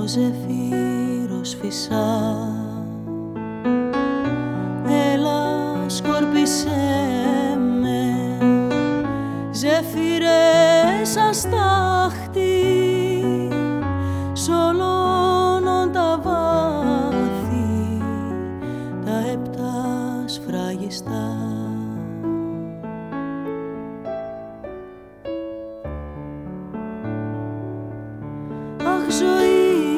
ζεφύρος φυσά. Έλα σκόρπισέ με, ζεφύρε σαν στάχτη, σ' όλων τα βάθη, τα επτά σφραγιστά.